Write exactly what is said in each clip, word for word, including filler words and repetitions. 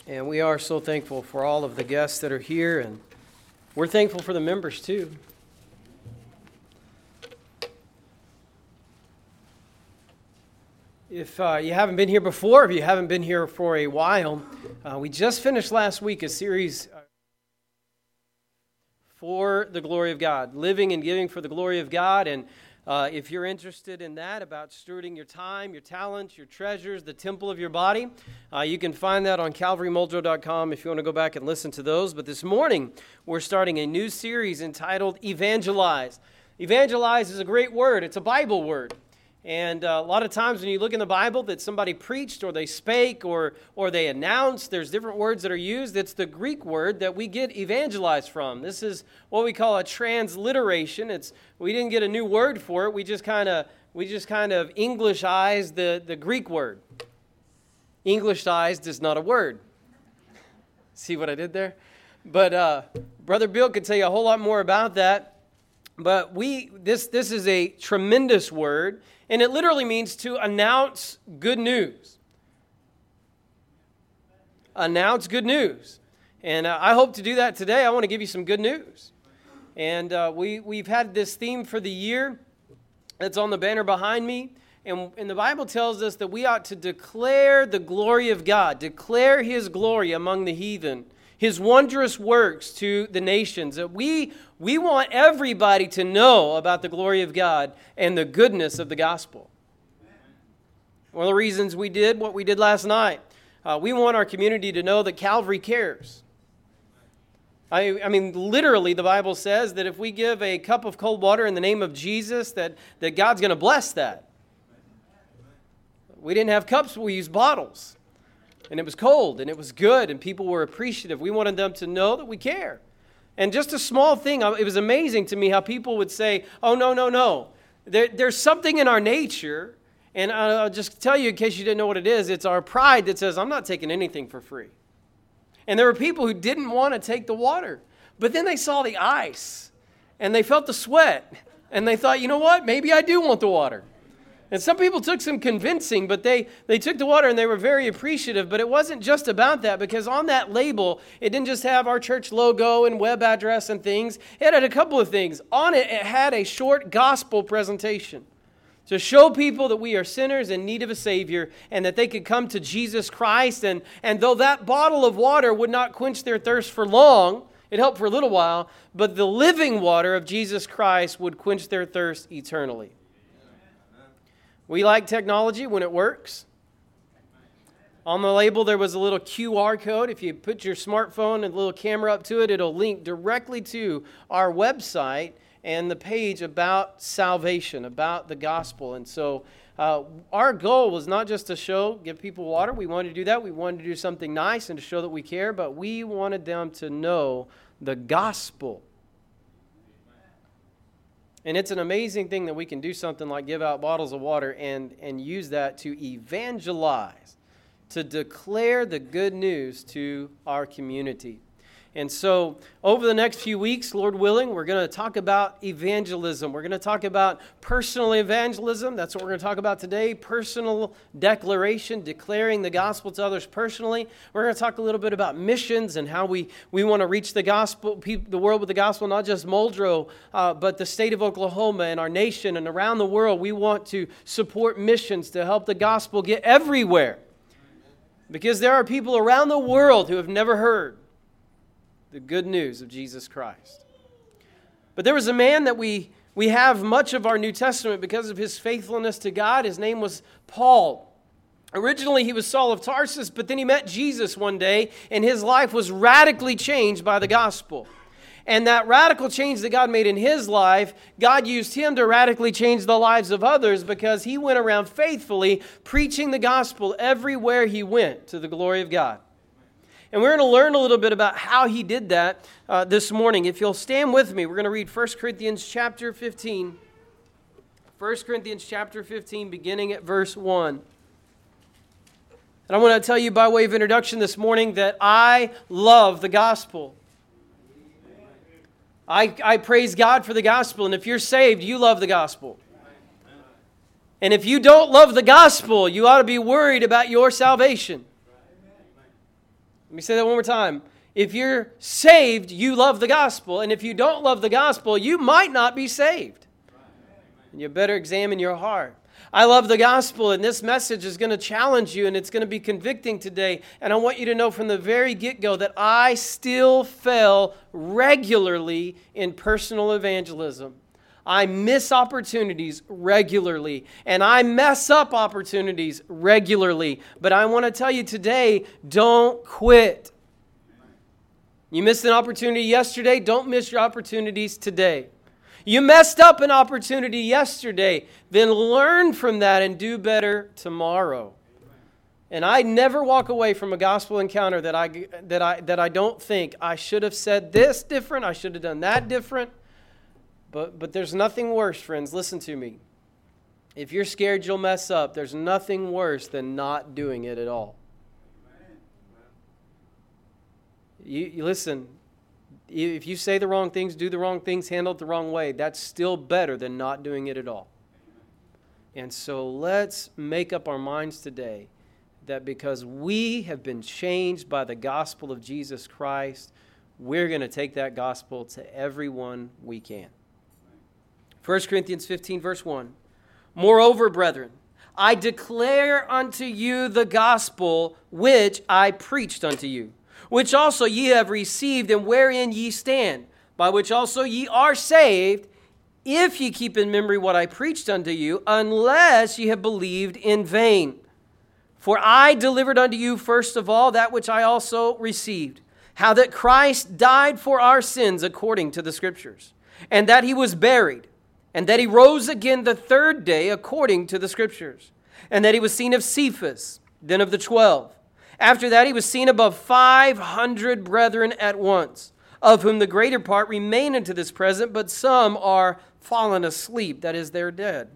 And we are so thankful for all of the guests that are here, and we're thankful for the members too. If uh, you haven't been here before, if you haven't been here for a while, uh, we just finished last week a series for the glory of God, living and giving for the glory of God. And uh, if you're interested in that, about stewarding your time, your talents, your treasures, the temple of your body, uh, you can find that on calvary muldrow dot com if you want to go back and listen to those. But this morning, we're starting a new series entitled Evangelize. Evangelize is a great word. It's a Bible word. And uh, a lot of times when you look in the Bible that somebody preached or they spake or or they announced, there's different words that are used. It's the Greek word that we get evangelize from. This is what we call a transliteration. It's we didn't get a new word for it. We just kind of we just kind of Englishized the, the Greek word. Englishized is not a word. See what I did there? But uh, Brother Bill could tell you a whole lot more about that. But we this this is a tremendous word. And it literally means to announce good news. Announce good news. And uh, I hope to do that today. I want to give you some good news. And uh, we, we've had this theme for the year that's on the banner behind me. And, and the Bible tells us that we ought to declare the glory of God, declare His glory among the heathen, His wondrous works to the nations. That we we want everybody to know about the glory of God and the goodness of the gospel. One of the reasons we did what we did last night, uh, we want our community to know that Calvary cares. I, I mean, literally, the Bible says that if we give a cup of cold water in the name of Jesus, that, that God's going to bless that. We didn't have cups, we used bottles. And it was cold, and it was good, and people were appreciative. We wanted them to know that we care. And just a small thing, it was amazing to me how people would say, oh, no, no, no. There, there's something in our nature, and I'll just tell you in case you didn't know what it is, it's our pride that says, I'm not taking anything for free. And there were people who didn't want to take the water, but then they saw the ice, and they felt the sweat, and they thought, you know what, maybe I do want the water. And some people took some convincing, but they, they took the water and they were very appreciative. But it wasn't just about that, because on that label, it didn't just have our church logo and web address and things. It had a couple of things. On it, it had a short gospel presentation to show people that we are sinners in need of a Savior and that they could come to Jesus Christ. And, and though that bottle of water would not quench their thirst for long, it helped for a little while, but the living water of Jesus Christ would quench their thirst eternally. We like technology when it works. On the label, there was a little Q R code. If you put your smartphone and a little camera up to it, it'll link directly to our website and the page about salvation, about the gospel. And so uh, our goal was not just to show, give people water. We wanted to do that. We wanted to do something nice and to show that we care, but we wanted them to know the gospel. And it's an amazing thing that we can do something like give out bottles of water and, and use that to evangelize, to declare the good news to our community. And so over the next few weeks, Lord willing, we're going to talk about evangelism. We're going to talk about personal evangelism. That's what we're going to talk about today. Personal declaration, declaring the gospel to others personally. We're going to talk a little bit about missions and how we, we want to reach the gospel, the world with the gospel, not just Muldrow, uh, but the state of Oklahoma and our nation and around the world. We want to support missions to help the gospel get everywhere. Because there are people around the world who have never heard the good news of Jesus Christ. But there was a man that we, we have much of our New Testament because of his faithfulness to God. His name was Paul. Originally, he was Saul of Tarsus, but then he met Jesus one day, and his life was radically changed by the gospel. And that radical change that God made in his life, God used him to radically change the lives of others because he went around faithfully preaching the gospel everywhere he went to the glory of God. And we're going to learn a little bit about how he did that uh, this morning. If you'll stand with me, we're going to read First Corinthians chapter fifteen. First Corinthians chapter fifteen, beginning at verse one. And I want to tell you by way of introduction this morning that I love the gospel. I, I praise God for the gospel. And if you're saved, you love the gospel. And if you don't love the gospel, you ought to be worried about your salvation. Let me say that one more time. If you're saved, you love the gospel. And if you don't love the gospel, you might not be saved. And you better examine your heart. I love the gospel, and this message is going to challenge you, and it's going to be convicting today. And I want you to know from the very get-go that I still fail regularly in personal evangelism. I miss opportunities regularly, and I mess up opportunities regularly. But I want to tell you today, don't quit. You missed an opportunity yesterday, don't miss your opportunities today. You messed up an opportunity yesterday, then learn from that and do better tomorrow. And I never walk away from a gospel encounter that I that I that I don't think I should have said this different, I should have done that different. But but there's nothing worse, friends. Listen to me. If you're scared you'll mess up, there's nothing worse than not doing it at all. You, you listen. If you say the wrong things, do the wrong things, handle it the wrong way, that's still better than not doing it at all. And so let's make up our minds today that because we have been changed by the gospel of Jesus Christ, we're going to take that gospel to everyone we can. First Corinthians fifteen, verse one. Moreover, brethren, I declare unto you the gospel which I preached unto you, which also ye have received, and wherein ye stand, by which also ye are saved, if ye keep in memory what I preached unto you, unless ye have believed in vain. For I delivered unto you first of all that which I also received, how that Christ died for our sins according to the Scriptures, and that he was buried, and that he rose again the third day according to the Scriptures, and that he was seen of Cephas, then of the twelve. After that, he was seen above five hundred brethren at once, of whom the greater part remain unto this present, but some are fallen asleep, that is, they're dead.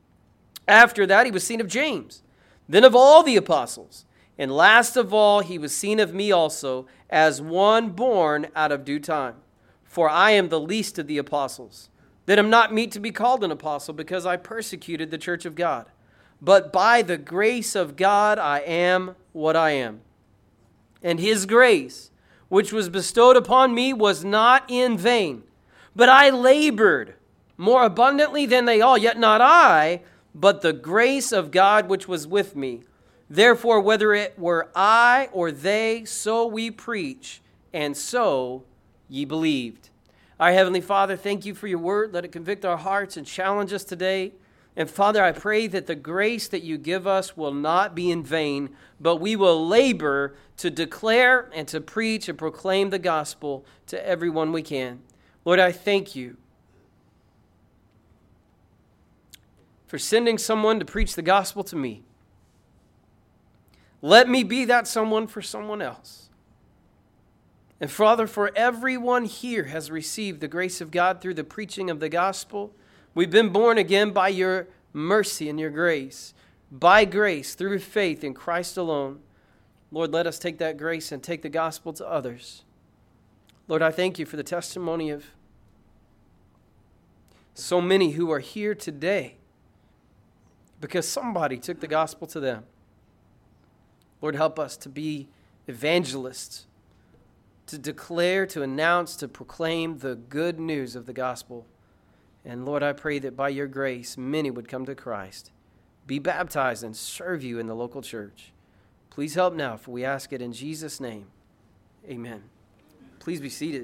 After that, he was seen of James, then of all the apostles. And last of all, he was seen of me also, as one born out of due time. For I am the least of the apostles, that am not meet to be called an apostle, because I persecuted the church of God. But by the grace of God I am what I am. And his grace, which was bestowed upon me, was not in vain. But I labored more abundantly than they all, yet not I, but the grace of God which was with me. Therefore, whether it were I or they, so we preach, and so ye believed. Our Heavenly Father, thank you for your word. Let it convict our hearts and challenge us today. And Father, I pray that the grace that you give us will not be in vain, but we will labor to declare and to preach and proclaim the gospel to everyone we can. Lord, I thank you for sending someone to preach the gospel to me. Let me be that someone for someone else. And Father, for everyone here has received the grace of God through the preaching of the gospel. We've been born again by your mercy and your grace. By grace, through faith in Christ alone. Lord, let us take that grace and take the gospel to others. Lord, I thank you for the testimony of so many who are here today because somebody took the gospel to them. Lord, help us to be evangelists, to declare, to announce, to proclaim the good news of the gospel. And Lord, I pray that by your grace, many would come to Christ, be baptized, and serve you in the local church. Please help now, for we ask it in Jesus' name. Amen. Please be seated.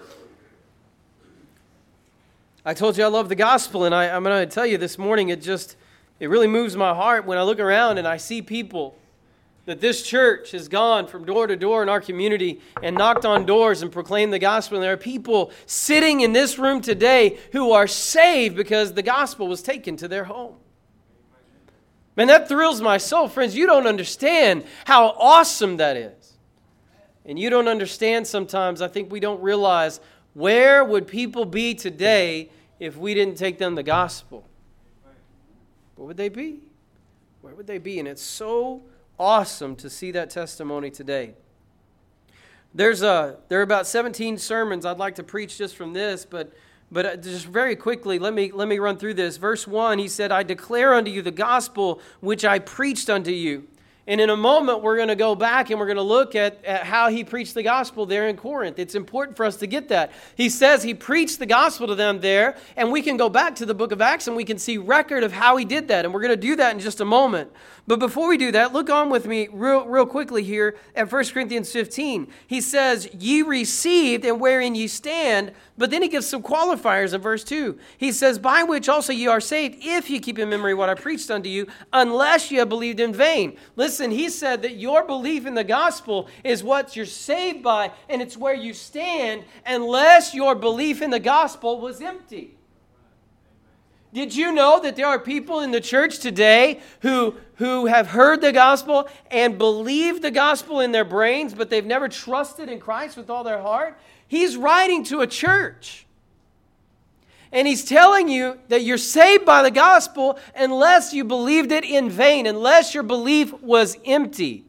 I told you I love the gospel, and I, I'm going to tell you this morning, it just, it really moves my heart when I look around and I see people that this church has gone from door to door in our community and knocked on doors and proclaimed the gospel. And there are people sitting in this room today who are saved because the gospel was taken to their home. Man, that thrills my soul. Friends, you don't understand how awesome that is. And you don't understand sometimes, I think we don't realize, where would people be today if we didn't take them the gospel? Where would they be? Where would they be? And it's so awesome to see that testimony today. There's a there are about seventeen sermons I'd like to preach just from this, but but just very quickly, let me let me run through this. Verse one, he said, I declare unto you the gospel which I preached unto you. And in a moment, we're going to go back and we're going to look at, at how he preached the gospel there in Corinth. It's important for us to get that. He says he preached the gospel to them there, and we can go back to the book of Acts and we can see record of how he did that. And we're going to do that in just a moment. But before we do that, look on with me real, real quickly here at First Corinthians fifteen. He says, ye received and wherein ye stand. But then he gives some qualifiers in verse two. He says, by which also ye are saved, if ye keep in memory what I preached unto you, unless ye have believed in vain. Listen, he said that your belief in the gospel is what you're saved by, and it's where you stand, unless your belief in the gospel was empty. Did you know that there are people in the church today who, who have heard the gospel and believe the gospel in their brains, but they've never trusted in Christ with all their heart? He's writing to a church. And he's telling you that you're saved by the gospel unless you believed it in vain, unless your belief was empty.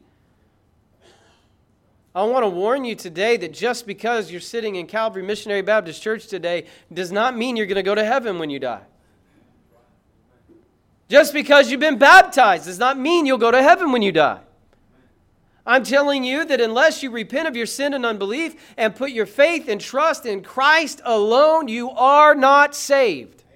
I want to warn you today that just because you're sitting in Calvary Missionary Baptist Church today does not mean you're going to go to heaven when you die. Just because you've been baptized does not mean you'll go to heaven when you die. I'm telling you that unless you repent of your sin and unbelief and put your faith and trust in Christ alone, you are not saved.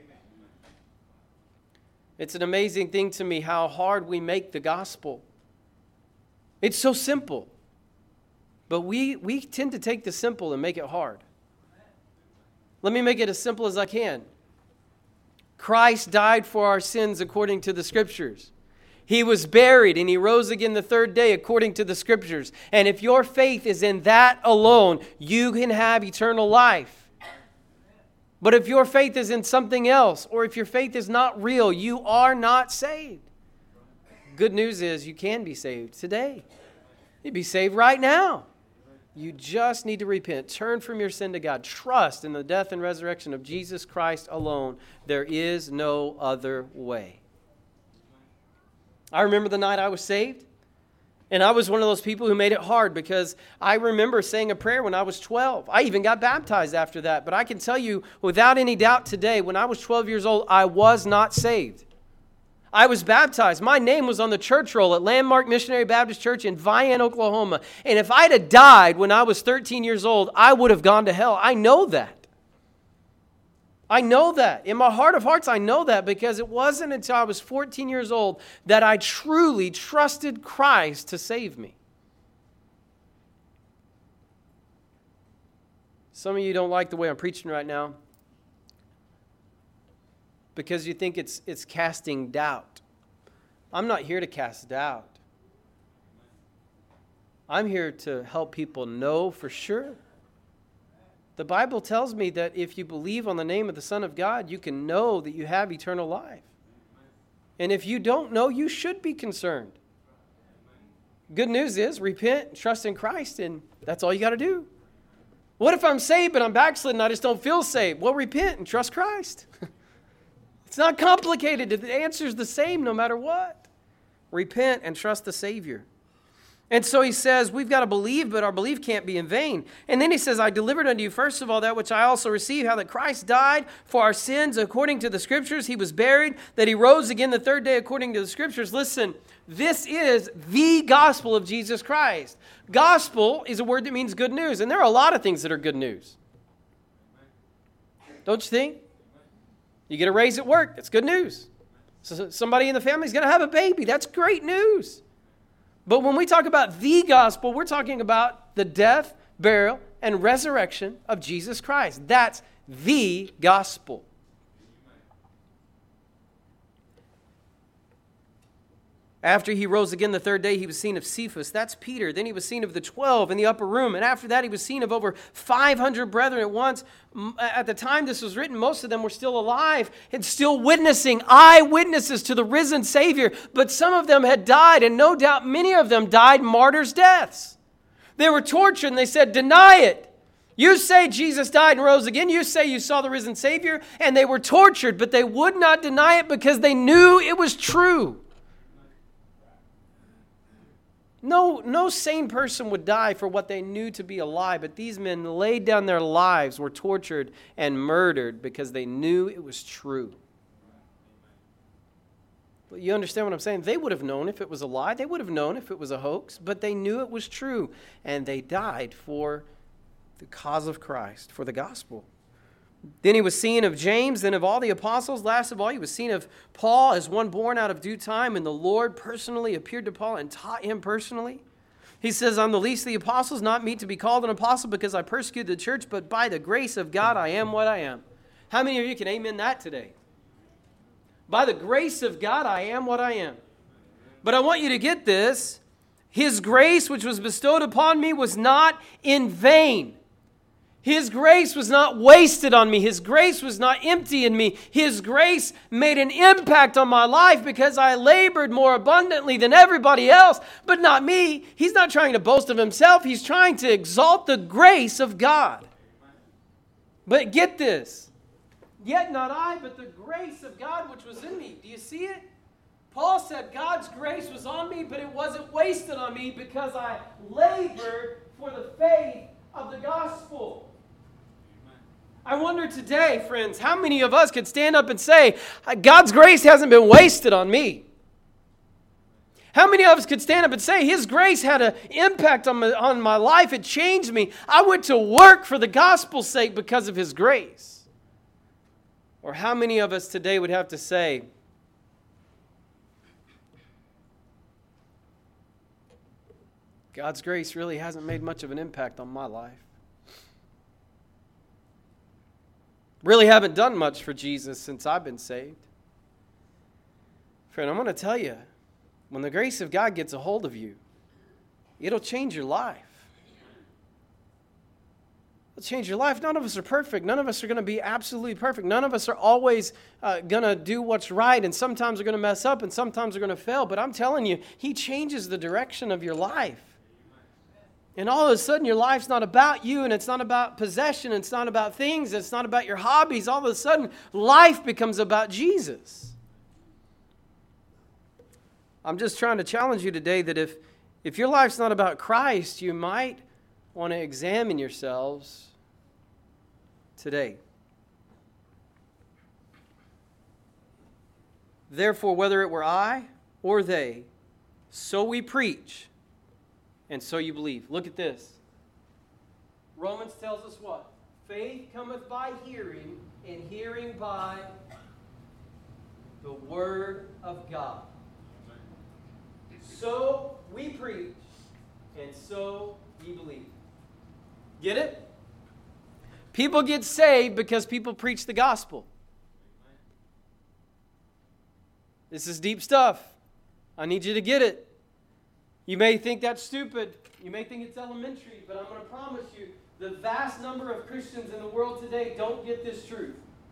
It's an amazing thing to me how hard we make the gospel. It's so simple. But we, we tend to take the simple and make it hard. Let me make it as simple as I can. Christ died for our sins according to the Scriptures. He was buried and he rose again the third day according to the Scriptures. And if your faith is in that alone, you can have eternal life. But if your faith is in something else, or if your faith is not real, you are not saved. Good news is you can be saved today. You'd be saved right now. You just need to repent. Turn from your sin to God. Trust in the death and resurrection of Jesus Christ alone. There is no other way. I remember the night I was saved, and I was one of those people who made it hard because I remember saying a prayer when I was twelve. I even got baptized after that, but I can tell you without any doubt today, when I was twelve years old, I was not saved. I was baptized. My name was on the church roll at Landmark Missionary Baptist Church in Vian, Oklahoma. And if I'd have died when I was thirteen years old, I would have gone to hell. I know that. I know that. In my heart of hearts, I know that because it wasn't until I was fourteen years old that I truly trusted Christ to save me. Some of you don't like the way I'm preaching right now because you think it's it's casting doubt. I'm not here to cast doubt. I'm here to help people know for sure. The Bible tells me that if you believe on the name of the Son of God, you can know that you have eternal life. And if you don't know, you should be concerned. Good news is, repent, trust in Christ, and that's all you got to do. What if I'm saved, but I'm backslidden and I just don't feel saved? Well, repent and trust Christ. It's not complicated. The answer is the same no matter what. Repent and trust the Savior. And so he says, we've got to believe, but our belief can't be in vain. And then he says, I delivered unto you, first of all, that which I also received, how that Christ died for our sins according to the Scriptures. He was buried, that he rose again the third day according to the Scriptures. Listen, this is the gospel of Jesus Christ. Gospel is a word that means good news. And there are a lot of things that are good news. Don't you think? You get a raise at work, that's good news. So somebody in the family is going to have a baby, that's great news. But when we talk about the gospel, we're talking about the death, burial, and resurrection of Jesus Christ. That's the gospel. After he rose again the third day, he was seen of Cephas. That's Peter. Then he was seen of the twelve in the upper room. And after that, he was seen of over five hundred brethren at once. At the time this was written, most of them were still alive and still witnessing, eyewitnesses to the risen Savior. But some of them had died, and no doubt many of them died martyrs' deaths. They were tortured, and they said, deny it. You say Jesus died and rose again. You say you saw the risen Savior. And they were tortured, but they would not deny it because they knew it was true. No, no sane person would die for what they knew to be a lie, but these men laid down their lives, were tortured and murdered because they knew it was true. You understand what I'm saying? They would have known if it was a lie. They would have known if it was a hoax, but they knew it was true, and they died for the cause of Christ, for the gospel. Then he was seen of James, then of all the apostles. Last of all, he was seen of Paul as one born out of due time, and the Lord personally appeared to Paul and taught him personally. He says, I'm the least of the apostles, not meet to be called an apostle because I persecuted the church, but by the grace of God I am what I am. How many of you can amen that today? By the grace of God I am what I am. But I want you to get this. His grace which was bestowed upon me was not in vain. His grace was not wasted on me. His grace was not empty in me. His grace made an impact on my life because I labored more abundantly than everybody else, but not me. He's not trying to boast of himself. He's trying to exalt the grace of God. But get this. Yet not I, but the grace of God which was in me. Do you see it? Paul said God's grace was on me, but it wasn't wasted on me because I labored for the faith of the gospel. I wonder today, friends, how many of us could stand up and say, God's grace hasn't been wasted on me? How many of us could stand up and say, His grace had an impact on my, on my life, it changed me. I went to work for the gospel's sake because of His grace. Or how many of us today would have to say, God's grace really hasn't made much of an impact on my life. Really haven't done much for Jesus since I've been saved. Friend, I'm going to tell you, when the grace of God gets a hold of you, it'll change your life. It'll change your life. None of us are perfect. None of us are going to be absolutely perfect. None of us are always uh, going to do what's right, and sometimes we're going to mess up, and sometimes we're going to fail. But I'm telling you, He changes the direction of your life. And all of a sudden, your life's not about you, and it's not about possession, it's not about things, it's not about your hobbies. All of a sudden, life becomes about Jesus. I'm just trying to challenge you today that if, if your life's not about Christ, you might want to examine yourselves today. Therefore, whether it were I or they, so we preach. And so you believe. Look at this. Romans tells us what? Faith cometh by hearing, and hearing by the Word of God. So we preach, and so ye believe. Get it? People get saved because people preach the gospel. This is deep stuff. I need you to get it. You may think that's stupid. You may think it's elementary, but I'm going to promise you, the vast number of Christians in the world today don't get this truth.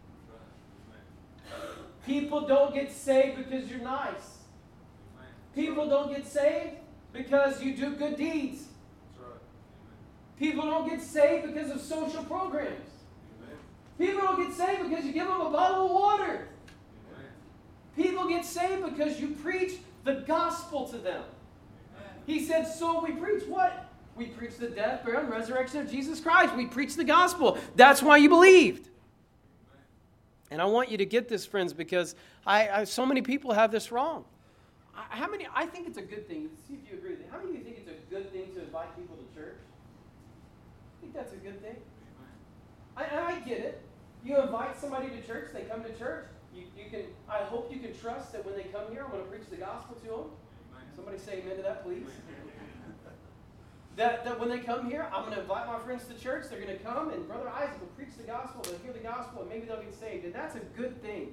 People don't get saved because you're nice. People don't get saved because you do good deeds. People don't get saved because of social programs. People don't get saved because you give them a bottle of water. People get saved because you preach the gospel to them. He said, so we preach what? We preach the death, burial, and resurrection of Jesus Christ. We preach the gospel. That's why you believed. And I want you to get this, friends, because I, I so many people have this wrong. I, how many? I think it's a good thing. See if you agree with it. How many of you think it's a good thing to invite people to church? I think that's a good thing. I, I get it. You invite somebody to church, they come to church. You, you can. I hope you can trust that when they come here, I'm going to preach the gospel to them. Somebody say amen to that, please. that, that when they come here, I'm going to invite my friends to church. They're going to come, and Brother Isaac will preach the gospel. They'll hear the gospel, and maybe they'll get saved. And that's a good thing.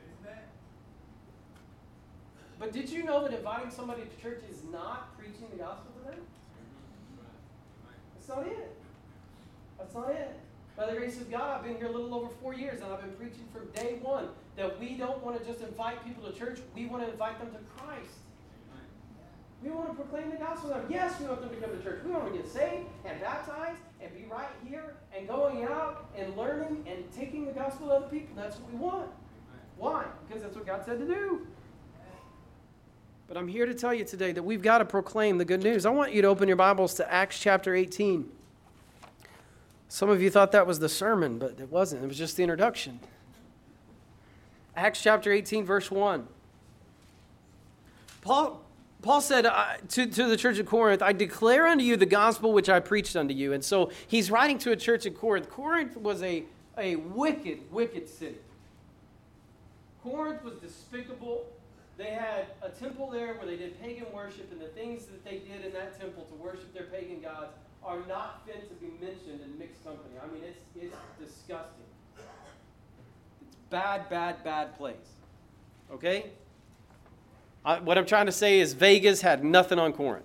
But did you know that inviting somebody to church is not preaching the gospel to them? That's not it. That's not it. By the grace of God, I've been here a little over four years, and I've been preaching from day one that we don't want to just invite people to church. We want to invite them to Christ. We want to proclaim the gospel to them. Yes, we want them to come to church. We want them to get saved and baptized and be right here and going out and learning and taking the gospel to other people. That's what we want. Why? Because that's what God said to do. But I'm here to tell you today that we've got to proclaim the good news. I want you to open your Bibles to Acts chapter eighteen. Some of you thought that was the sermon, but it wasn't. It was just the introduction. Acts chapter eighteen, verse one. Paul, Paul said uh, to, to the church of Corinth, I declare unto you the gospel which I preached unto you. And so he's writing to a church in Corinth. Corinth was a, a wicked, wicked city. Corinth was despicable. They had a temple there where they did pagan worship, and the things that they did in that temple to worship their pagan gods are not fit to be mentioned in mixed company. I mean, it's, it's disgusting. It's bad, bad, bad place. Okay? I, what I'm trying to say is Vegas had nothing on Corinth.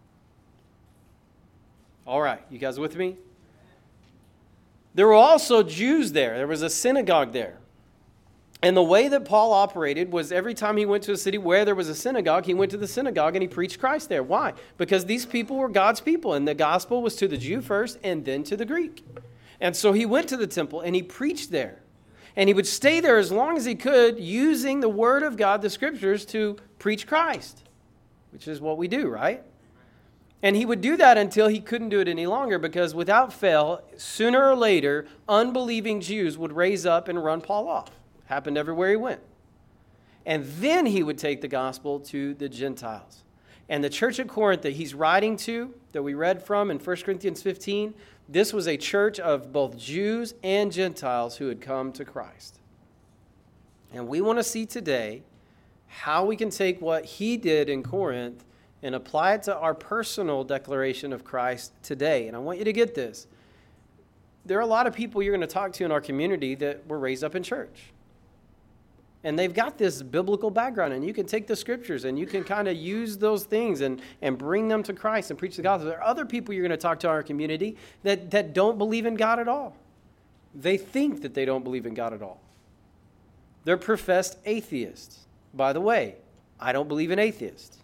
All right, you guys with me? There were also Jews there. There was a synagogue there. And the way that Paul operated was every time he went to a city where there was a synagogue, he went to the synagogue and he preached Christ there. Why? Because these people were God's people, and the gospel was to the Jew first and then to the Greek. And so he went to the temple and he preached there. And he would stay there as long as he could, using the word of God, the scriptures, to preach Christ, which is what we do, right? And he would do that until he couldn't do it any longer, because without fail, sooner or later, unbelieving Jews would raise up and run Paul off. Happened everywhere he went. And then he would take the gospel to the Gentiles. And the church at Corinth that he's writing to, that we read from in First Corinthians fifteen, this was a church of both Jews and Gentiles who had come to Christ. And we want to see today how we can take what he did in Corinth and apply it to our personal declaration of Christ today. And I want you to get this. There are a lot of people you're going to talk to in our community that were raised up in church. And they've got this biblical background, and you can take the scriptures and you can kind of use those things and, and bring them to Christ and preach the gospel. There are other people you're going to talk to in our community that, that don't believe in God at all. They think that they don't believe in God at all. They're professed atheists. By the way, I don't believe in atheists.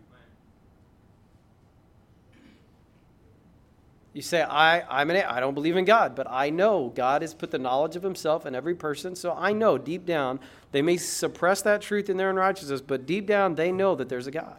You say, I, I'm an, I don't believe in God, but I know God has put the knowledge of himself in every person, so I know deep down, they may suppress that truth in their unrighteousness, but deep down, they know that there's a God.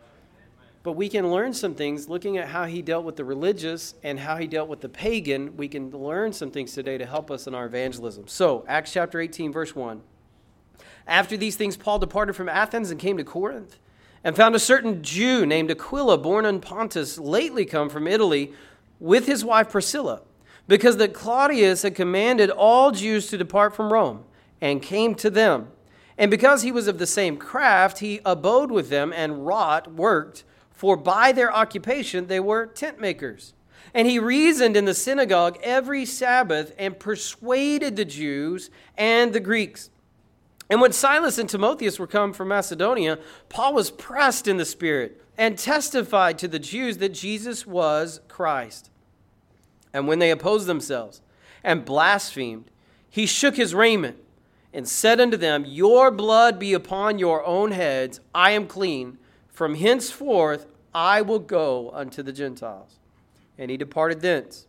But we can learn some things looking at how he dealt with the religious and how he dealt with the pagan. We can learn some things today to help us in our evangelism. So, Acts chapter eighteen, verse one. After these things, Paul departed from Athens and came to Corinth, and found a certain Jew named Aquila, born in Pontus, lately come from Italy, with his wife Priscilla, because that Claudius had commanded all Jews to depart from Rome, and came to them. And because he was of the same craft, he abode with them and wrought, worked, for by their occupation they were tent makers. And he reasoned in the synagogue every Sabbath and persuaded the Jews and the Greeks. And when Silas and Timotheus were come from Macedonia, Paul was pressed in the Spirit and testified to the Jews that Jesus was Christ. And when they opposed themselves and blasphemed, he shook his raiment and said unto them, Your blood be upon your own heads. I am clean. From henceforth I will go unto the Gentiles. And he departed thence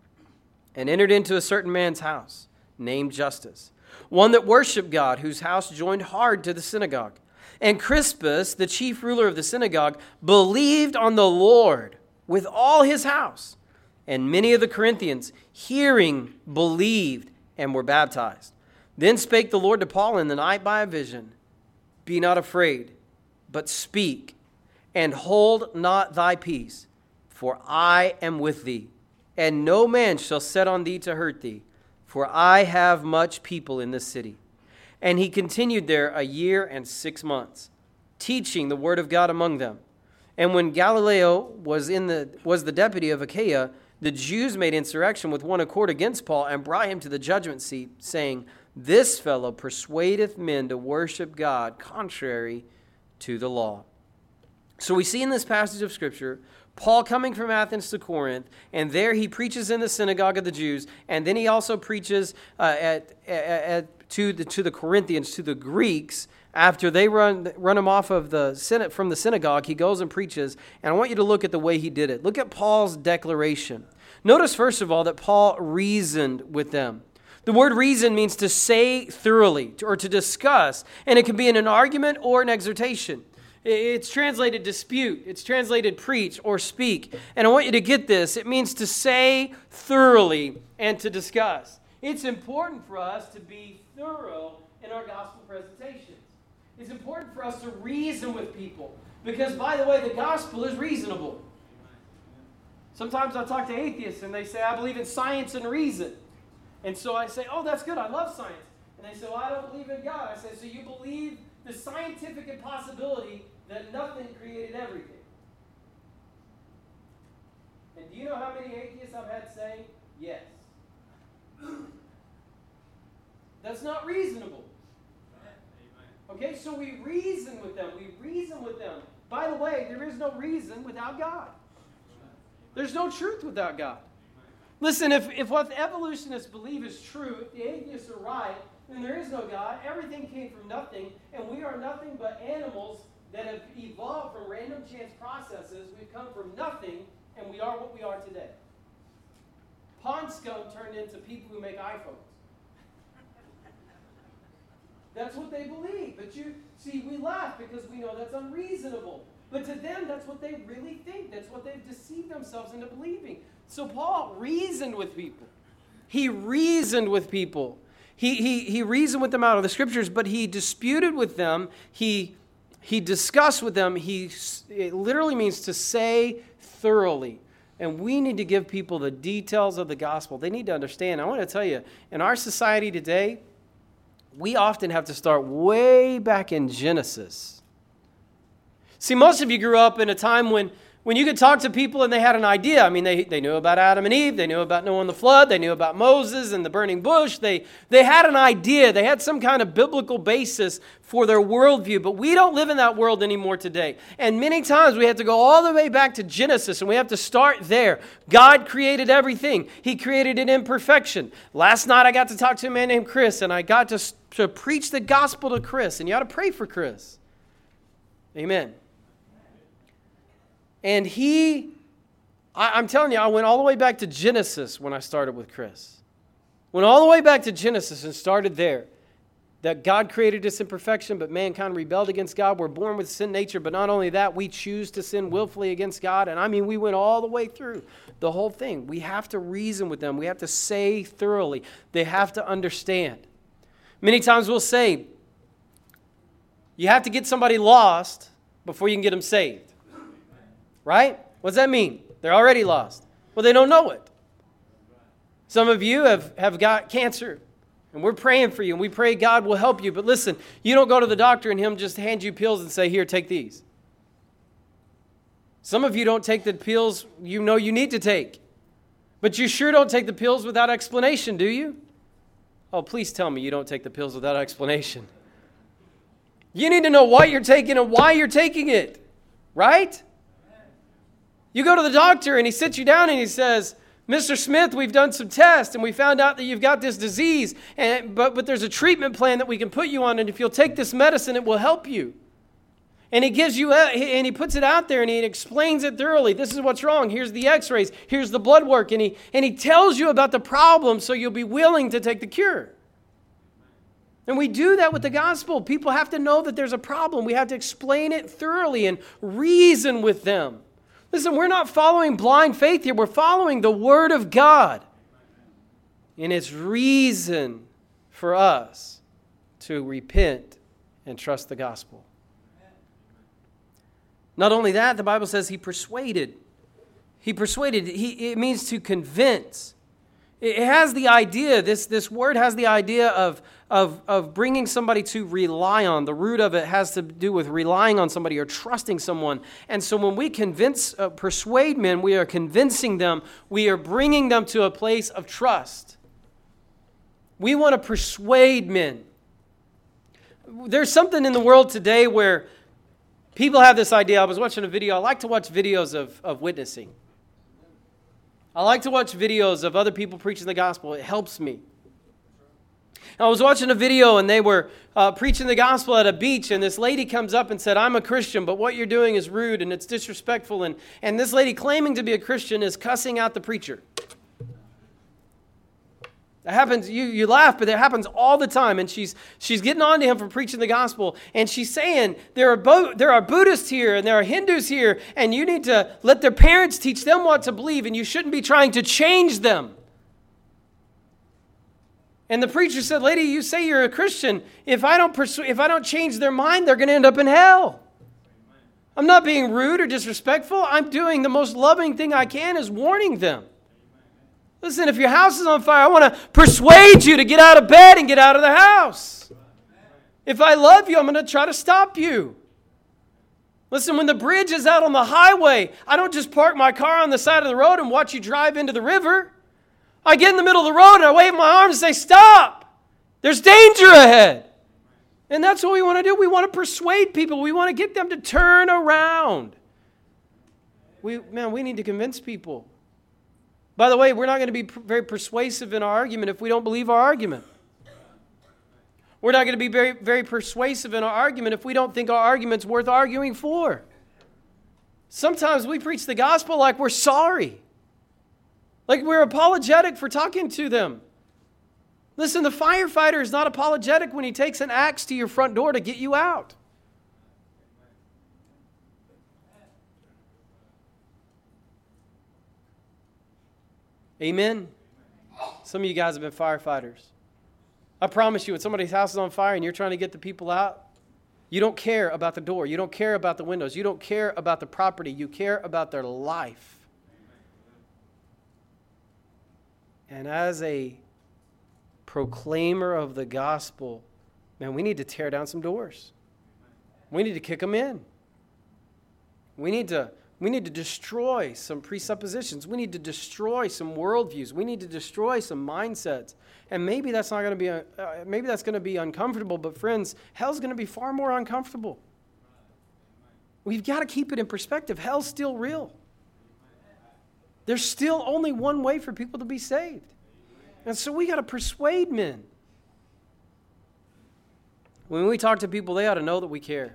and entered into a certain man's house, named Justus, one that worshipped God, whose house joined hard to the synagogue. And Crispus, the chief ruler of the synagogue, believed on the Lord with all his house. And many of the Corinthians, hearing, believed and were baptized. Then spake the Lord to Paul in the night by a vision, Be not afraid, but speak, and hold not thy peace, for I am with thee, and no man shall set on thee to hurt thee, for I have much people in this city. And he continued there a year and six months, teaching the word of God among them. And when Galileo was in the was the deputy of Achaia, the Jews made insurrection with one accord against Paul and brought him to the judgment seat, saying, This fellow persuadeth men to worship God contrary to the law. So we see in this passage of Scripture, Paul coming from Athens to Corinth, and there he preaches in the synagogue of the Jews, and then he also preaches uh, at, at, at to the to the Corinthians, to the Greeks. After they run run him off of the Senate from the synagogue, he goes and preaches. And I want you to look at the way he did it. Look at Paul's declaration. Notice, first of all, that Paul reasoned with them. The word reason means to say thoroughly or to discuss, and it can be in an argument or an exhortation. It's translated dispute. It's translated preach or speak. And I want you to get this. It means to say thoroughly and to discuss. It's important for us to be thorough in our gospel presentations. It's important for us to reason with people, Because, by the way, the gospel is reasonable. Sometimes I talk to atheists and they say, I believe in science and reason. And so I say, oh, that's good. I love science. And they say, well, I don't believe in God. I say, so you believe the scientific impossibility that nothing created everything. And do you know how many atheists I've had say, yes? That's not reasonable. Okay, so we reason with them. We reason with them. By the way, there is no reason without God. There's no truth without God. Listen, if, if what the evolutionists believe is true, if the atheists are right, then there is no God. Everything came from nothing, and we are nothing but animals that have evolved from random chance processes. We've come from nothing, and we are what we are today. Pond scum turned into people who make iPhones. That's what they believe. But you see, we laugh because we know that's unreasonable. But to them, that's what they really think. That's what they've deceived themselves into believing. So Paul reasoned with people. He reasoned with people. He, he, he reasoned with them out of the scriptures, but he disputed with them. He, he discussed with them. He, it literally means to say thoroughly. And we need to give people the details of the gospel. They need to understand. I want to tell you, in our society today, we often have to start way back in Genesis. See, most of you grew up in a time when, when you could talk to people and they had an idea. I mean, they, they knew about Adam and Eve. They knew about Noah and the flood. They knew about Moses and the burning bush. They, they had an idea. They had some kind of biblical basis for their worldview. But we don't live in that world anymore today. And many times we have to go all the way back to Genesis, and we have to start there. God created everything. He created it in perfection. Last night I got to talk to a man named Chris, and I got to, to preach the gospel to Chris. And you ought to pray for Chris. Amen. And he, I, I'm telling you, I went all the way back to Genesis when I started with Chris. Went all the way back to Genesis and started there. That God created us in perfection, but mankind rebelled against God. We're born with sin nature, but not only that, we choose to sin willfully against God. And I mean, we went all the way through the whole thing. We have to reason with them. We have to say thoroughly. They have to understand. Many times we'll say, you have to get somebody lost before you can get them saved. Right? What does that mean? They're already lost. Well, they don't know it. Some of you have, have got cancer, and we're praying for you, and we pray God will help you. But listen, you don't go to the doctor and him just hand you pills and say, here, take these. Some of you don't take the pills you know you need to take. But you sure don't take the pills without explanation, do you? Oh, please tell me you don't take the pills without explanation. You need to know what you're taking and why you're taking it. Right? You go to the doctor and he sits you down and he says, Mister Smith, we've done some tests and we found out that you've got this disease, and, but, but there's a treatment plan that we can put you on, and if you'll take this medicine, it will help you. And he gives you, and he puts it out there and he explains it thoroughly. This is what's wrong. Here's the x-rays. Here's the blood work. And he, and he tells you about the problem so you'll be willing to take the cure. And we do that with the gospel. People have to know that there's a problem. We have to explain it thoroughly and reason with them. Listen, we're not following blind faith here. We're following the Word of God. And it's reason for us to repent and trust the gospel. Not only that, the Bible says he persuaded. He persuaded. He, it means to convince. It has the idea, this, this word has the idea of, of, of bringing somebody to rely on. The root of it has to do with relying on somebody or trusting someone. And so when we convince, uh, persuade men, we are convincing them. We are bringing them to a place of trust. We want to persuade men. There's something in the world today where people have this idea. I was watching a video. I like to watch videos of, of witnessing. I like to watch videos of other people preaching the gospel. It helps me. I was watching a video and they were uh, preaching the gospel at a beach, and this lady comes up and said, I'm a Christian, but what you're doing is rude and it's disrespectful. And, and this lady claiming to be a Christian is cussing out the preacher. It happens, you, you laugh, but it happens all the time. And she's she's getting on to him for preaching the gospel. And she's saying, there are, Bo- there are Buddhists here and there are Hindus here, and you need to let their parents teach them what to believe, and you shouldn't be trying to change them. And the preacher said, lady, you say you're a Christian. If I don't persu- if I don't change their mind, they're going to end up in hell. I'm not being rude or disrespectful. I'm doing the most loving thing I can is warning them. Listen, if your house is on fire, I want to persuade you to get out of bed and get out of the house. If I love you, I'm going to try to stop you. Listen, when the bridge is out on the highway, I don't just park my car on the side of the road and watch you drive into the river. I get in the middle of the road and I wave my arms and say, stop. There's danger ahead. And that's what we want to do. We want to persuade people. We want to get them to turn around. We, man, we need to convince people. By the way, we're not going to be very persuasive in our argument if we don't believe our argument. We're not going to be very, very persuasive in our argument if we don't think our argument's worth arguing for. Sometimes we preach the gospel like we're sorry. Like we're apologetic for talking to them. Listen, the firefighter is not apologetic when he takes an axe to your front door to get you out. Amen? Some of you guys have been firefighters. I promise you, when somebody's house is on fire and you're trying to get the people out, you don't care about the door. You don't care about the windows. You don't care about the property. You care about their life. And as a proclaimer of the gospel, man, we need to tear down some doors. We need to kick them in. We need to We need to destroy some presuppositions. We need to destroy some worldviews. We need to destroy some mindsets. And maybe that's not going to be uh, maybe that's going to be uncomfortable, but friends, hell's going to be far more uncomfortable. We've got to keep it in perspective. Hell's still real. There's still only one way for people to be saved. And so we got to persuade men. When we talk to people, they ought to know that we care.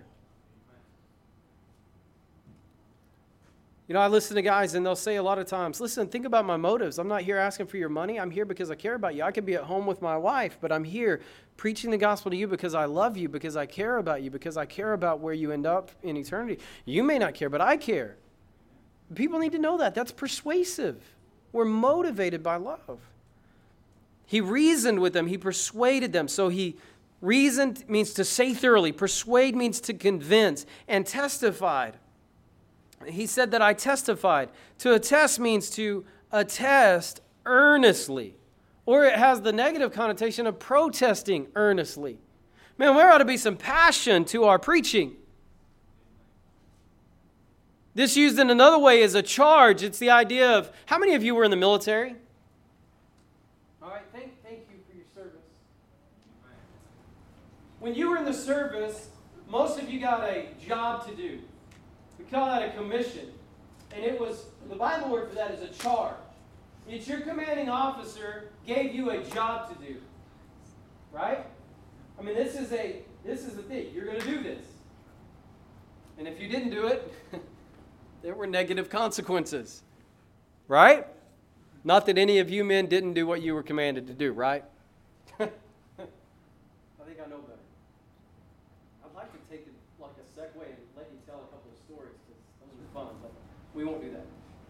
You know, I listen to guys and they'll say a lot of times, listen, think about my motives. I'm not here asking for your money. I'm here because I care about you. I could be at home with my wife, but I'm here preaching the gospel to you because I love you, because I care about you, because I care about where you end up in eternity. You may not care, but I care. People need to know that. That's persuasive. We're motivated by love. He reasoned with them. He persuaded them. So he reasoned means to say thoroughly. Persuade means to convince, and testified. He said that I testified. To attest means to attest earnestly. Or it has the negative connotation of protesting earnestly. Man, there ought to be some passion to our preaching. This used in another way is a charge. It's the idea of, how many of you were in the military? All right, thank, thank you for your service. When you were in the service, most of you got a job to do. We call that a commission. And it was, the Bible word for that is a charge. It's your commanding officer gave you a job to do. Right? I mean, this is a, this is the thing. You're going to do this. And if you didn't do it, there were negative consequences. Right? Not that any of you men didn't do what you were commanded to do, right? I think I know better. I'd like to take it like a segue and let you tell a couple of stories, because those are fun, but we won't do that.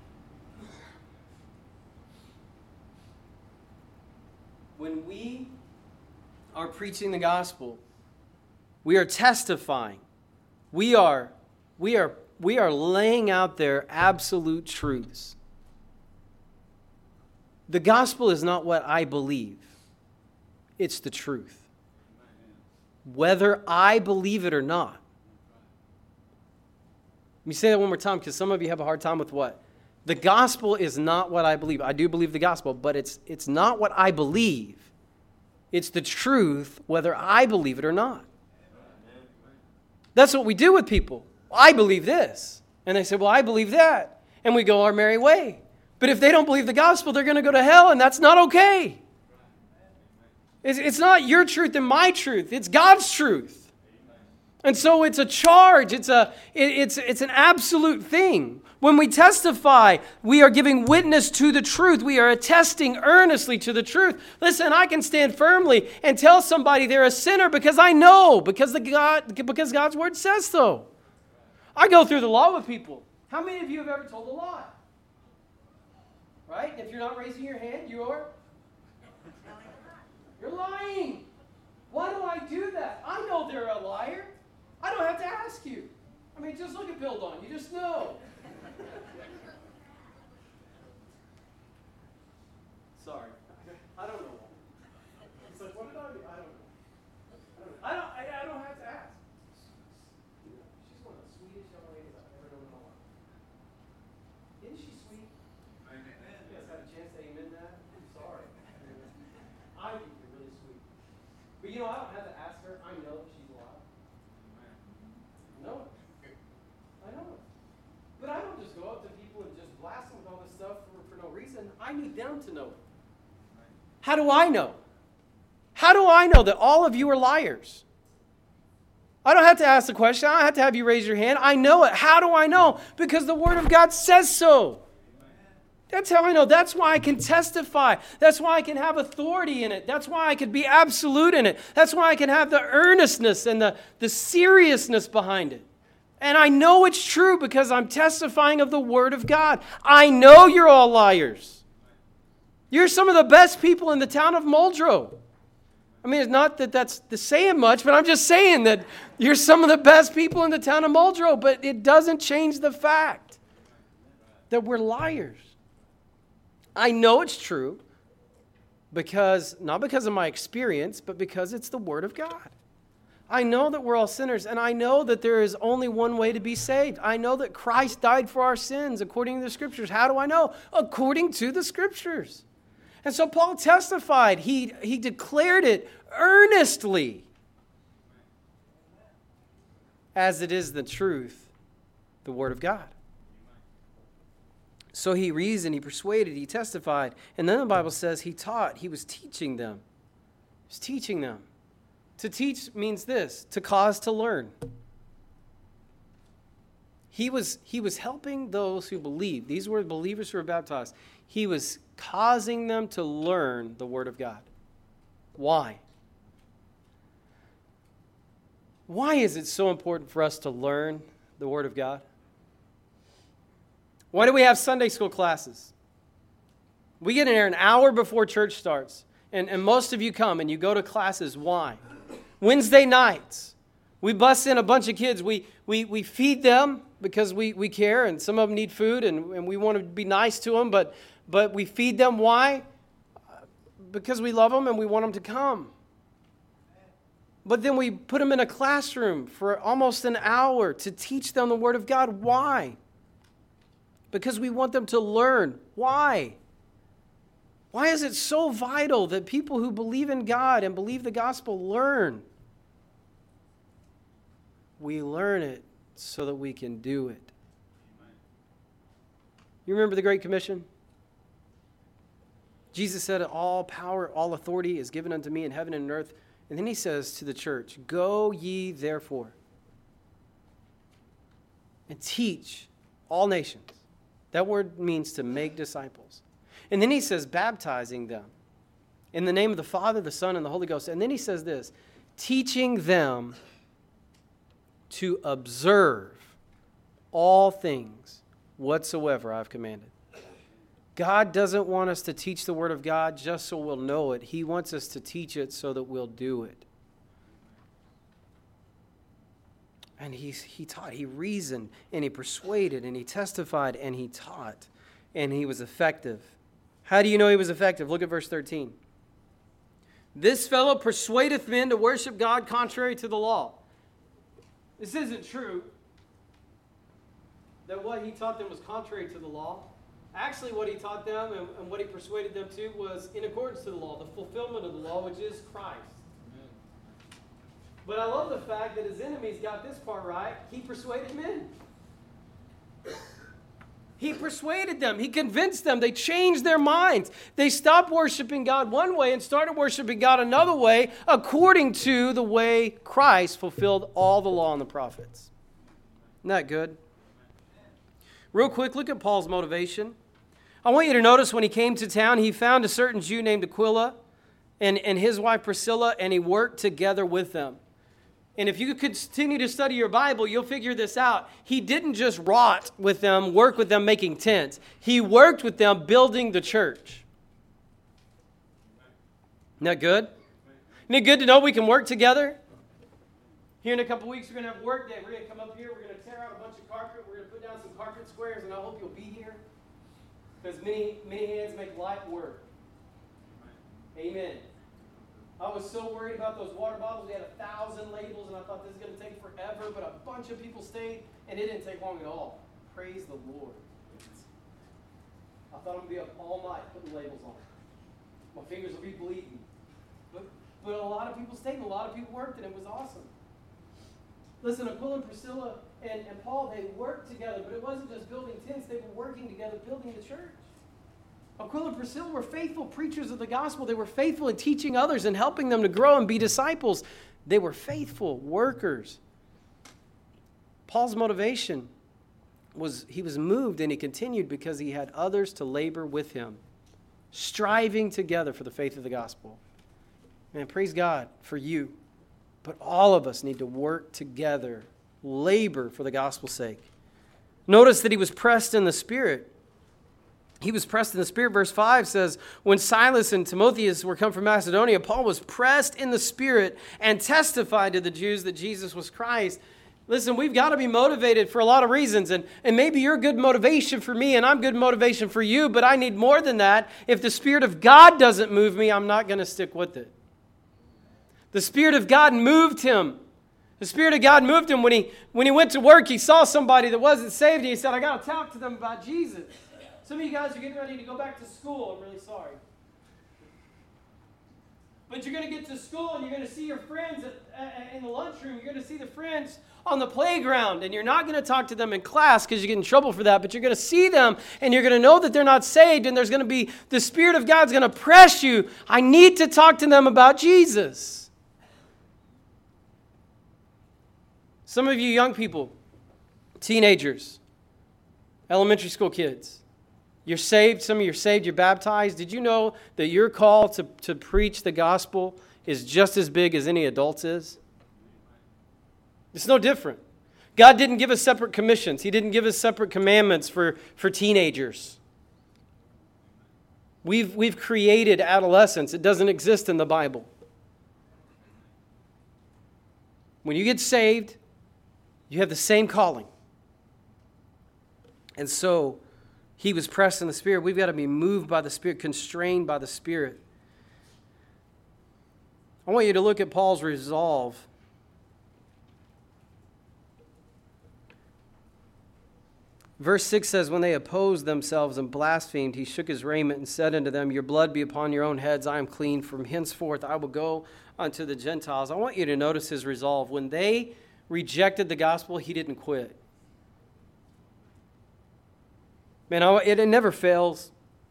When we are preaching the gospel, we are testifying. We are, we are, we are laying out there absolute truths. The gospel is not what I believe. It's the truth. Whether I believe it or not. Let me say that one more time, because some of you have a hard time with what? The gospel is not what I believe. I do believe the gospel, but it's it's not what I believe. It's the truth, whether I believe it or not. That's what we do with people. I believe this. And they say, well, I believe that. And we go our merry way. But if they don't believe the gospel, they're going to go to hell, and that's not okay. It's, it's not your truth and my truth. It's God's truth. And so it's a charge. It's a it, it's it's an absolute thing. When we testify, we are giving witness to the truth. We are attesting earnestly to the truth. Listen, I can stand firmly and tell somebody they're a sinner because I know, because the God because God's word says so. I go through the law with people. How many of you have ever told a lie? Right? If you're not raising your hand, you're You're lying. Why do I do that? I know they're a liar. I don't have to ask you. I mean, just look at Bill Don. You just know. Sorry. I don't know. It's like, what did I do? I don't know. I don't, I, I don't have to ask. She's one of the sweetest young ladies I've ever known in my life. Isn't she sweet? Amen. You guys had a chance to amen that? I'm sorry. I think you're really sweet. But you know, I don't have to ask her. I know she's alive. I know it. I know it. But I don't just go up to people and just blast them with all this stuff for, for no reason. I need them to know it. How do I know? How do I know that all of you are liars? I don't have to ask the question. I don't have to have you raise your hand. I know it. How do I know? Because the Word of God says so. That's how I know. That's why I can testify. That's why I can have authority in it. That's why I can be absolute in it. That's why I can have the earnestness and the, the seriousness behind it. And I know it's true because I'm testifying of the Word of God. I know you're all liars. You're some of the best people in the town of Muldrow. I mean, it's not that that's the saying much, but I'm just saying that you're some of the best people in the town of Muldrow, but it doesn't change the fact that we're liars. I know it's true because, not because of my experience, but because it's the Word of God. I know that we're all sinners, and I know that there is only one way to be saved. I know that Christ died for our sins according to the Scriptures. How do I know? According to the Scriptures. And so Paul testified. He, he declared it earnestly. As it is the truth, the Word of God. So he reasoned, he persuaded, he testified. And then the Bible says he taught. He was teaching them. He was teaching them. To teach means this, to cause to learn. He was, he was helping those who believed. These were believers who were baptized. He was causing them to learn the Word of God. Why? Why is it so important for us to learn the Word of God? Why do we have Sunday school classes? We get in there an hour before church starts. And, and most of you come and you go to classes. Why? Wednesday nights, we bus in a bunch of kids. We we we feed them because we, we care, and some of them need food, and, and we want to be nice to them, but, but we feed them. Why? Because we love them and we want them to come. But then we put them in a classroom for almost an hour to teach them the Word of God. Why? Because we want them to learn. Why? Why is it so vital that people who believe in God and believe the gospel learn? We learn it so that we can do it. You remember the Great Commission? Jesus said, all power, all authority is given unto me in heaven and earth. And then he says to the church, go ye therefore and teach all nations. That word means to make disciples. And then he says, baptizing them in the name of the Father, the Son, and the Holy Ghost. And then he says this, teaching them to observe all things whatsoever I've commanded. God doesn't want us to teach the Word of God just so we'll know it. He wants us to teach it so that we'll do it. And he, he taught, he reasoned, and he persuaded, and he testified, and he taught, and he was effective. How do you know he was effective? Look at verse thirteen. This fellow persuadeth men to worship God contrary to the law. This isn't true that what he taught them was contrary to the law. Actually, what he taught them and, and what he persuaded them to was in accordance to the law, the fulfillment of the law, which is Christ. Amen. But I love the fact that his enemies got this part right. He persuaded men. He persuaded them. He convinced them. They changed their minds. They stopped worshiping God one way and started worshiping God another way according to the way Christ fulfilled all the law and the prophets. Isn't that good? Real quick, look at Paul's motivation. I want you to notice when he came to town, he found a certain Jew named Aquila and, and his wife Priscilla, and he worked together with them. And if you continue to study your Bible, you'll figure this out. He didn't just rot with them, work with them making tents. He worked with them building the church. Isn't that good? Isn't it good to know we can work together? Here in a couple weeks, we're going to have work day. We're going to come up here. We're going to tear out a bunch of carpet. We're going to put down some carpet squares, and I hope you'll be here. Because many, many hands make light work. Amen. I was so worried about those water bottles. We had a thousand labels, and I thought this is going to take forever, but a bunch of people stayed, and it didn't take long at all. Praise the Lord. I thought I'm going to be up all night putting labels on. My fingers will be bleeding. But, but a lot of people stayed, and a lot of people worked, and it was awesome. Listen, Aquila and Priscilla and, and Paul, they worked together, but it wasn't just building tents. They were working together, building the church. Aquila and Priscilla were faithful preachers of the gospel. They were faithful in teaching others and helping them to grow and be disciples. They were faithful workers. Paul's motivation was he was moved and he continued because he had others to labor with him, striving together for the faith of the gospel. Man, praise God for you. But all of us need to work together, labor for the gospel's sake. Notice that he was pressed in the Spirit. He was pressed in the Spirit. Verse five says, when Silas and Timotheus were come from Macedonia, Paul was pressed in the Spirit and testified to the Jews that Jesus was Christ. Listen, we've got to be motivated for a lot of reasons. And, and maybe you're good motivation for me and I'm good motivation for you, but I need more than that. If the Spirit of God doesn't move me, I'm not going to stick with it. The Spirit of God moved him. The Spirit of God moved him when he, when he went to work. He saw somebody that wasn't saved. And he said, I got to talk to them about Jesus. Some of you guys are getting ready to go back to school. I'm really sorry. But you're going to get to school and you're going to see your friends at, at, in the lunchroom. You're going to see the friends on the playground. And you're not going to talk to them in class because you get in trouble for that. But you're going to see them and you're going to know that they're not saved. And there's going to be, the Spirit of God's going to press you. I need to talk to them about Jesus. Some of you young people, teenagers, elementary school kids, you're saved. Some of you are saved. You're baptized. Did you know that your call to, to preach the gospel is just as big as any adult's is? It's no different. God didn't give us separate commissions. He didn't give us separate commandments for, for teenagers. We've, we've created adolescence. It doesn't exist in the Bible. When you get saved, you have the same calling. And so, he was pressed in the Spirit. We've got to be moved by the Spirit, constrained by the Spirit. I want you to look at Paul's resolve. Verse six says, when they opposed themselves and blasphemed, he shook his raiment and said unto them, your blood be upon your own heads. I am clean. From henceforth I will go unto the Gentiles. I want you to notice his resolve. When they rejected the gospel, he didn't quit. Man, it, it never fails.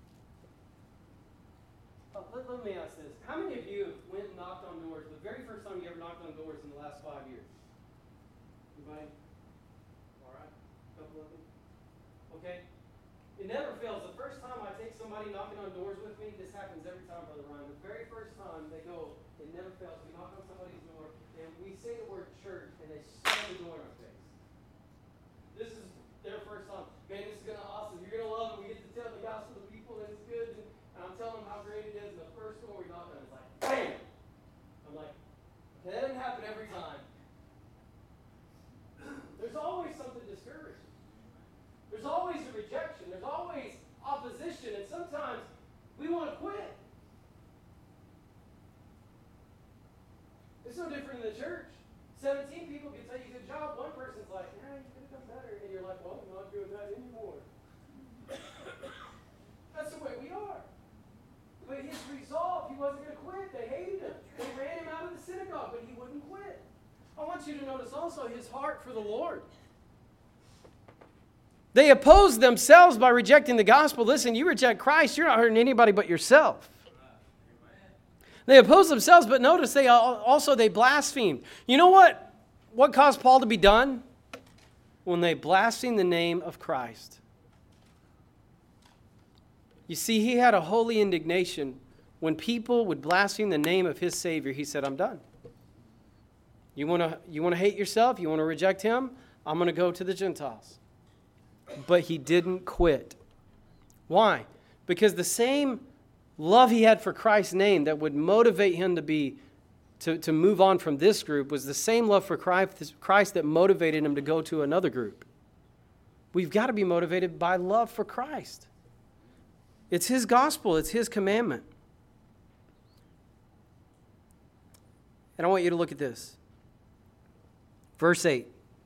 Uh, let, let me ask this. How many of you went and knocked on doors the very first time you ever knocked on doors in the last five years? Anybody? All right. A couple of them? Okay. It never fails. The first time I take somebody knocking on doors with me, this happens every time, Brother Ryan. The very first time they go, it never fails. We knock on somebody's door, and we say the word church, and they slam the door in our face. This is their first time. Man, this is going to be awesome. You're going to love it. We get to tell the gospel to people, and it's good. And I'm telling them how great it is. And the first door we knock on, it's like, bam! I'm like, that doesn't happen every time. There's always something discouraging. There's always a rejection. There's always opposition. And sometimes we want to quit. It's no different in the church. seventeen people can tell you good job. One person's like, yeah, you could have done better. And you're like, well, I'm not doing that anymore. That's the way we are. But his resolve, he wasn't going to quit. They hated him. They ran him out of the synagogue, but he wouldn't quit. I want you to notice also his heart for the Lord. They opposed themselves by rejecting the gospel. Listen, you reject Christ, you're not hurting anybody but yourself. They opposed themselves, but notice they also they blasphemed. You know what? What caused Paul to be done? When they blasphemed the name of Christ. You see, he had a holy indignation. When people would blaspheme the name of his Savior, he said, I'm done. You want to you want to hate yourself? You want to reject him? I'm going to go to the Gentiles. But he didn't quit. Why? Because the same love he had for Christ's name that would motivate him to be to, to move on from this group was the same love for Christ, Christ that motivated him to go to another group. We've got to be motivated by love for Christ. It's his gospel. It's his commandment. And I want you to look at this. Verse eight.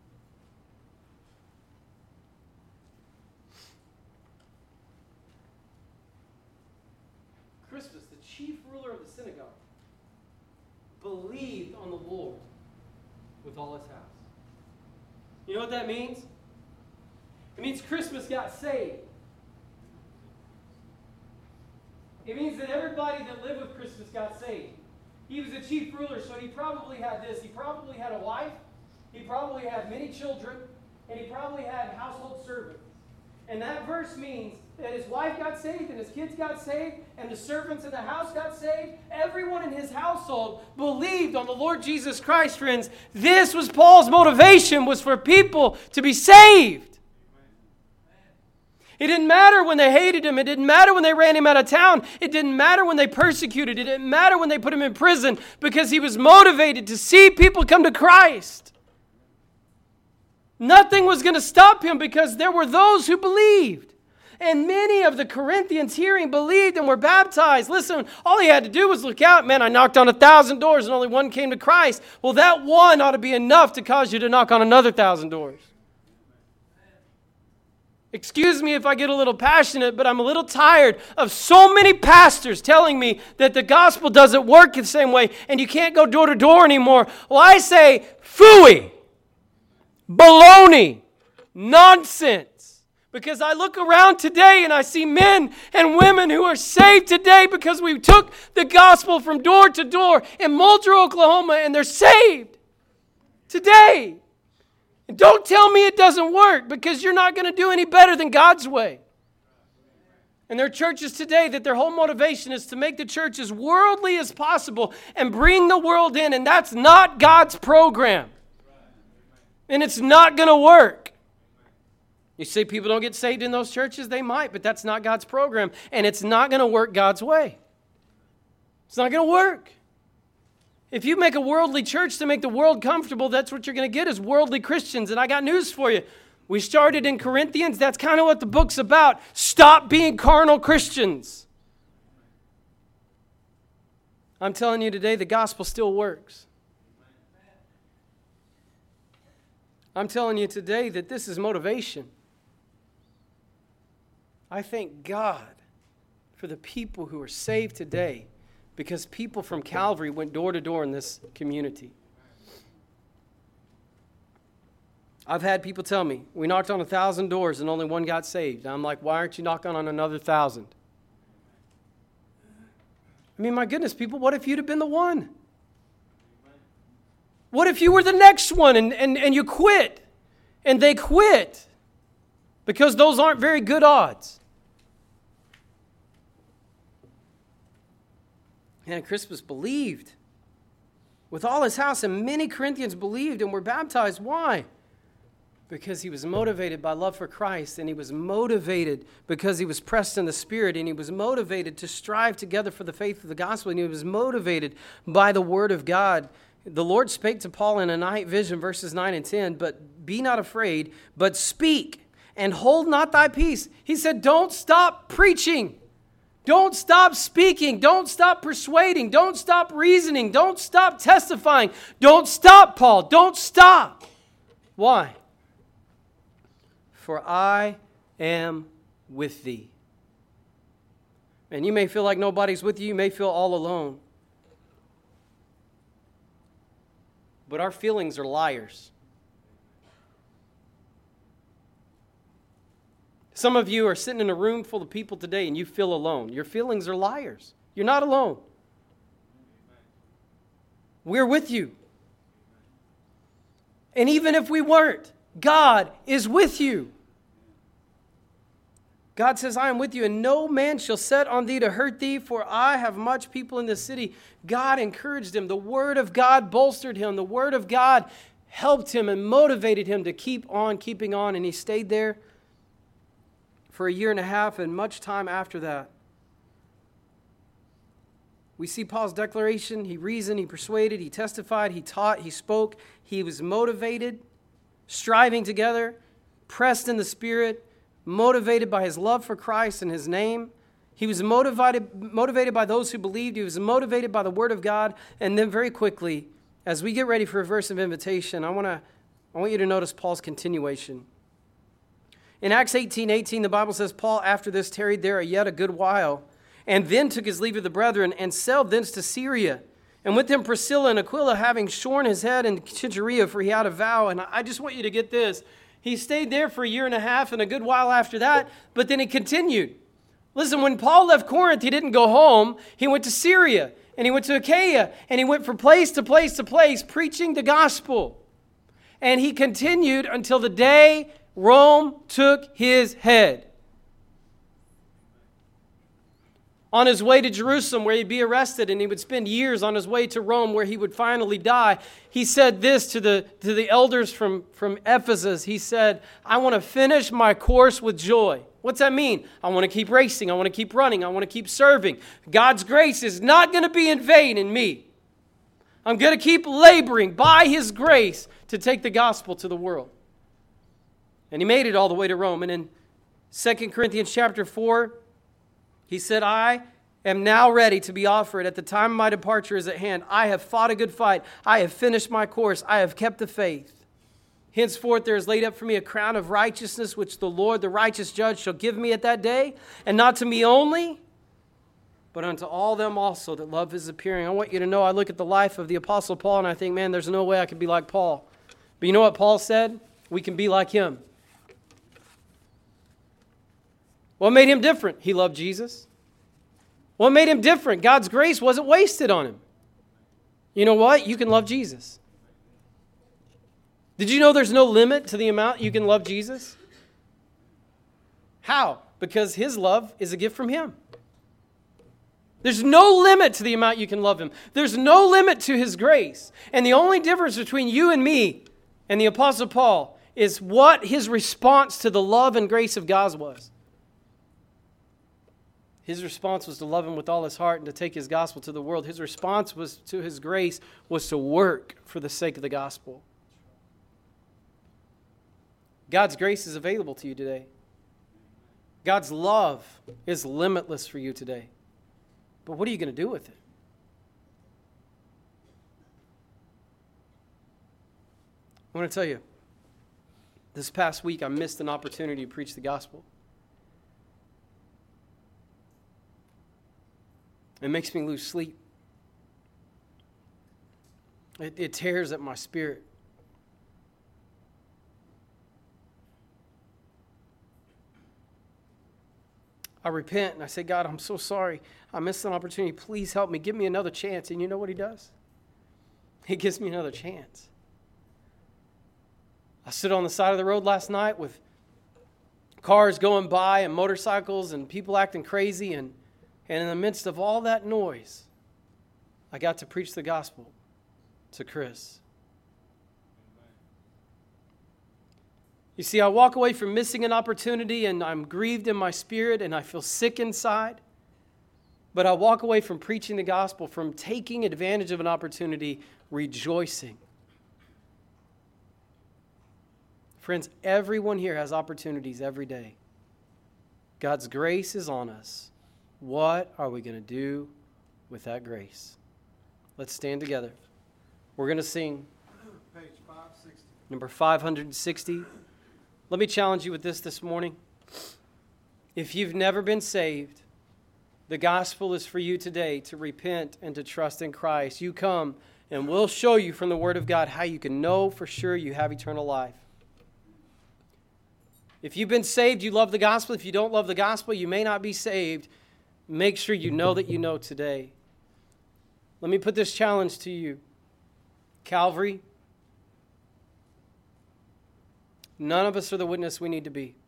Crispus, the chief ruler of the synagogue, believed on the Lord with all his house. You know what that means? It means Crispus got saved. It means that everybody that lived with Crispus got saved. He was a chief ruler, so he probably had this. He probably had a wife. He probably had many children. And he probably had household servants. And that verse means that his wife got saved and his kids got saved and the servants in the house got saved. Everyone in his household believed on the Lord Jesus Christ, friends. This was Paul's motivation, was for people to be saved. It didn't matter when they hated him. It didn't matter when they ran him out of town. It didn't matter when they persecuted. It didn't matter when they put him in prison, because he was motivated to see people come to Christ. Nothing was going to stop him, because there were those who believed. And many of the Corinthians hearing believed and were baptized. Listen, all he had to do was look out. Man, I knocked on a thousand doors and only one came to Christ. Well, that one ought to be enough to cause you to knock on another thousand doors. Excuse me if I get a little passionate, but I'm a little tired of so many pastors telling me that the gospel doesn't work the same way and you can't go door to door anymore. Well, I say, phooey, baloney, nonsense. Because I look around today and I see men and women who are saved today because we took the gospel from door to door in Moultrie, Oklahoma, and they're saved today. And don't tell me it doesn't work, because you're not going to do any better than God's way. And there are churches today that their whole motivation is to make the church as worldly as possible and bring the world in, and that's not God's program. And it's not going to work. You say people don't get saved in those churches? They might, but that's not God's program, and it's not going to work God's way. It's not going to work. If you make a worldly church to make the world comfortable, that's what you're going to get, is worldly Christians. And I got news for you. We started in Corinthians. That's kind of what the book's about. Stop being carnal Christians. I'm telling you today, the gospel still works. I'm telling you today that this is motivation. I thank God for the people who are saved today, because people from Calvary went door to door in this community. I've had people tell me, we knocked on a thousand doors and only one got saved. And I'm like, why aren't you knocking on another thousand? I mean, my goodness, people, what if you'd have been the one? What if you were the next one and, and, and you quit? And they quit because those aren't very good odds. And Crispus believed with all his house, and many Corinthians believed and were baptized. Why? Because he was motivated by love for Christ, and he was motivated because he was pressed in the Spirit, and he was motivated to strive together for the faith of the gospel, and he was motivated by the Word of God. The Lord spake to Paul in a night vision, verses nine and ten, but be not afraid, but speak, and hold not thy peace. He said, don't stop preaching. Don't stop speaking. Don't stop persuading. Don't stop reasoning. Don't stop testifying. Don't stop, Paul. Don't stop. Why? For I am with thee. And you may feel like nobody's with you. You may feel all alone. But our feelings are liars. Some of you are sitting in a room full of people today and you feel alone. Your feelings are liars. You're not alone. We're with you. And even if we weren't, God is with you. God says, I am with you, and no man shall set on thee to hurt thee, for I have much people in this city. God encouraged him. The Word of God bolstered him. The Word of God helped him and motivated him to keep on keeping on, and he stayed there for a year and a half and much time after that. We see Paul's declaration. He reasoned, he persuaded, he testified, he taught, he spoke. He was motivated, striving together, pressed in the Spirit, motivated by his love for Christ and his name. He was motivated, motivated by those who believed. He was motivated by the Word of God. And then very quickly, as we get ready for a verse of invitation, I want to, I want you to notice Paul's continuation. In Acts eighteen eighteen, the Bible says, Paul after this tarried there yet a good while, and then took his leave of the brethren, and sailed thence to Syria. And with him Priscilla and Aquila, having shorn his head in Caesarea, for he had a vow. And I just want you to get this. He stayed there for a year and a half and a good while after that, but then he continued. Listen, when Paul left Corinth, he didn't go home. He went to Syria, and he went to Achaia, and he went from place to place to place, preaching the gospel. And he continued until the day Rome took his head. On his way to Jerusalem, where he'd be arrested, and he would spend years on his way to Rome, where he would finally die, he said this to the, to the elders from, from Ephesus. He said, I want to finish my course with joy. What's that mean? I want to keep racing. I want to keep running. I want to keep serving. God's grace is not going to be in vain in me. I'm going to keep laboring by His grace to take the gospel to the world. And he made it all the way to Rome. And in Second Corinthians chapter four, he said, I am now ready to be offered. At the time of my departure is at hand. I have fought a good fight. I have finished my course. I have kept the faith. Henceforth there is laid up for me a crown of righteousness, which the Lord, the righteous judge, shall give me at that day. And not to me only, but unto all them also that love His appearing. I want you to know, I look at the life of the Apostle Paul and I think, man, there's no way I could be like Paul. But you know what Paul said? We can be like him. What made him different? He loved Jesus. What made him different? God's grace wasn't wasted on him. You know what? You can love Jesus. Did you know there's no limit to the amount you can love Jesus? How? Because His love is a gift from Him. There's no limit to the amount you can love Him. There's no limit to His grace. And the only difference between you and me and the Apostle Paul is what his response to the love and grace of God was. His response was to love Him with all his heart and to take His gospel to the world. His response was to His grace was to work for the sake of the gospel. God's grace is available to you today. God's love is limitless for you today. But what are you going to do with it? I want to tell you, this past week I missed an opportunity to preach the gospel. It makes me lose sleep. It, it tears at my spirit. I repent and I say, God, I'm so sorry. I missed an opportunity. Please help me. Give me another chance. And you know what He does? He gives me another chance. I stood on the side of the road last night with cars going by and motorcycles and people acting crazy. And, and in the midst of all that noise, I got to preach the gospel to Chris. You see, I walk away from missing an opportunity and I'm grieved in my spirit and I feel sick inside. But I walk away from preaching the gospel, from taking advantage of an opportunity, rejoicing. Friends, everyone here has opportunities every day. God's grace is on us. What are we going to do with that grace? Let's stand together. We're going to sing Page five sixty. number five hundred sixty. Let me challenge you with this this morning. If you've never been saved, the gospel is for you today to repent and to trust in Christ. You come and we'll show you from the Word of God how you can know for sure you have eternal life. If you've been saved, you love the gospel. If you don't love the gospel, you may not be saved. Make sure you know that you know today. Let me put this challenge to you. Calvary, none of us are the witness we need to be.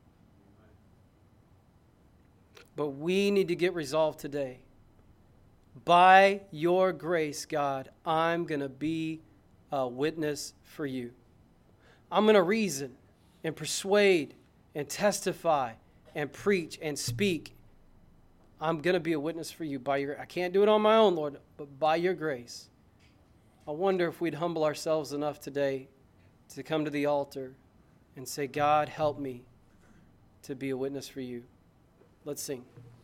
But we need to get resolved today. By your grace, God, I'm going to be a witness for you. I'm going to reason and persuade and testify and preach and speak I'm going to be a witness for you by your, I can't do it on my own, Lord, but by your grace. I wonder if we'd humble ourselves enough today to come to the altar and say, God, help me to be a witness for you. Let's sing.